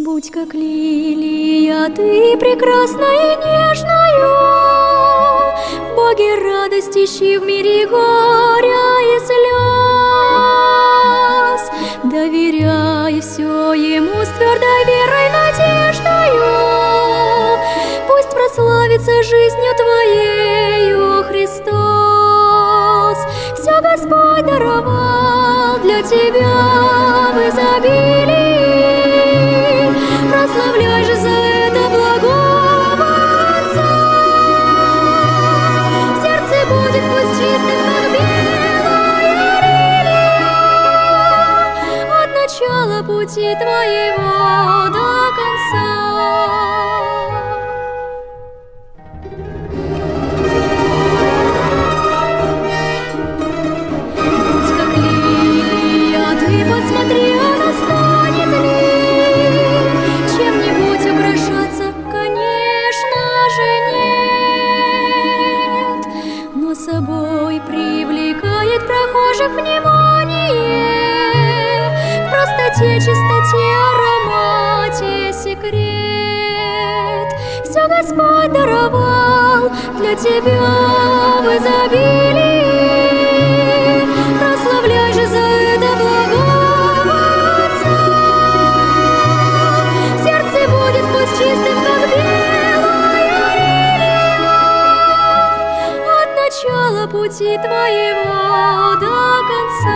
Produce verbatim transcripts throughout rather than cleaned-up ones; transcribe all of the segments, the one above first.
Будь как лилия, ты прекрасная и нежною, в Боге радость ищи, в мире горя и слез. Доверяй все Ему с твердой верой, надеждою, пусть прославится жизнью твоею Христос. Все Господь даровал для тебя в изобилии, прославляй же за это благого Отца. Сердце будет пусть чистым, как белая лилия, от начала пути твоего до конца. Будь как лилия, ты посмотри, она станет ли чем-нибудь украшаться? Конечно же нет, но собой привлекает прохожих внимание, в простоте, чистоте, аромате секрет. Все Господь даровал для тебя в изобилии, прославляй же за это благого Отца. Сердце будет пусть чистым, как белая лилия, от начала пути твоего до конца.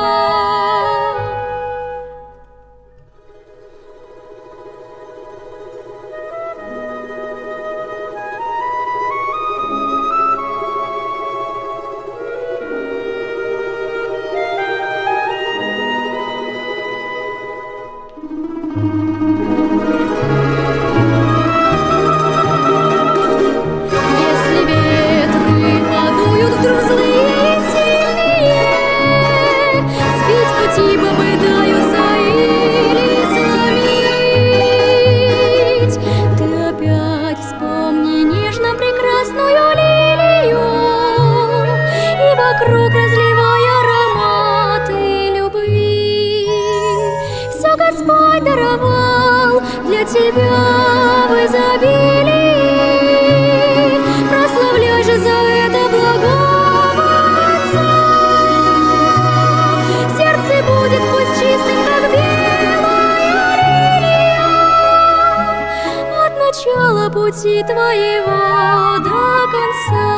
Если ветры подуют вдруг злые и сильные, сбить пути попытаются или сломить, ты опять вспомни нежно прекрасную лилию и вокруг разливай ароматы любви. Все Господь даровал для тебя в изобилии, прославляй же за это благого Отца. Сердце будет пусть чистым, как белая лилия, от начала пути твоего до конца.